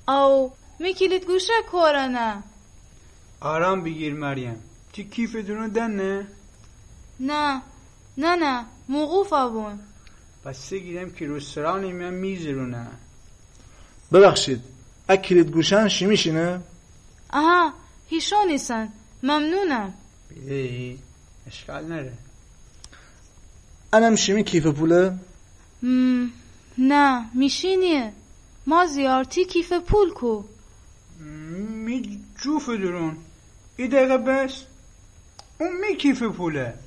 او می کلید گوشه کورنه. آرام بگیر مریم. تی کیف درون دنه؟ نه موقوف بون. پس گیرم که رستورانی من میذارونه. ببخشید اکلید گوشن شی میشینه؟ آها هیشو نیستن. ممنونم. بیده اشکال نره. انم شیمی کیف پوله؟ نه میشینیه. ما زیارتی کیف پول کو. می جوف درون. ای دقیقه بس. اون می کیف پوله.